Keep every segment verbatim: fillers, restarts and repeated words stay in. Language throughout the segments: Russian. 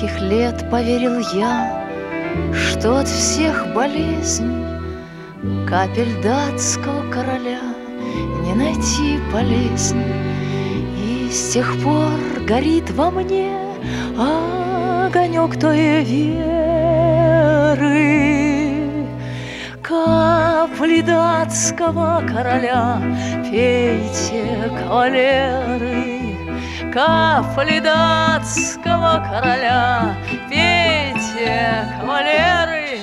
детских лет поверил я, что от всех болезней капель датского короля не найти полезней. И с тех пор горит во мне огонек той веры. Капли датского короля пейте, кавалеры, капли датского короля пейте, кавалеры.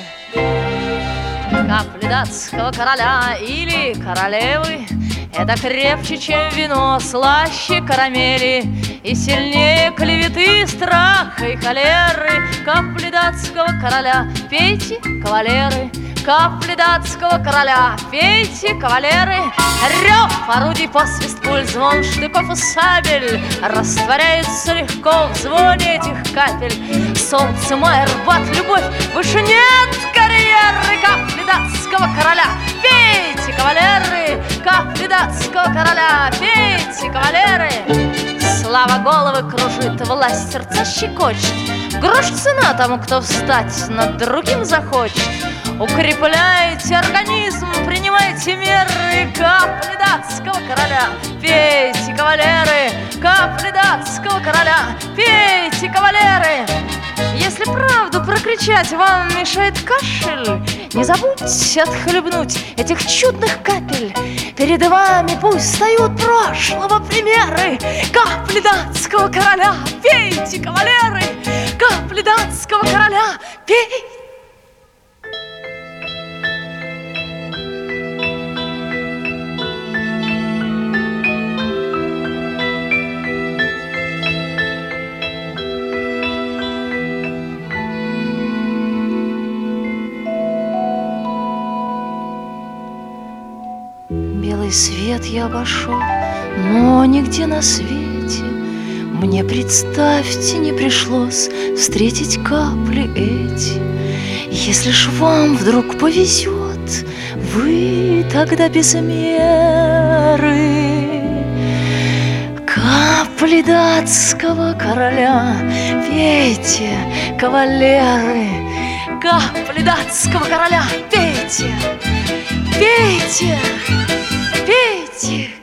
Капли датского короля или королевы — это крепче, чем вино, слаще карамели и сильнее клеветы, страха и холеры. Капли датского короля пейте, кавалеры, капли датского короля пейте, кавалеры. Рев орудий, посвист пуль, звон штыков и сабель растворяется легко в звоне этих капель. Солнце, май, Арбат, любовь, выше нет карьеры. Капли датского короля пейте, кавалеры, капли датского короля пейте, кавалеры. Слава головы кружит, власть сердца щекочет, грош цена тому, кто встать над другим захочет. Укрепляйте организм, принимайте меры. Капли датского короля пейте, кавалеры, капли датского короля пейте, кавалеры. Если правду прокричать вам мешает кашель, не забудьте отхлебнуть этих чудных капель. Перед вами пусть встают прошлого примеры. Капли датского короля пейте, кавалеры, капли датского короля пейте. Белый свет я обошел, но нигде на свете мне, представьте, не пришлось встретить капли эти. Если ж вам вдруг повезет, вы тогда без меры. Капли датского короля пейте, кавалеры, капли датского короля пейте, пейте, пейте.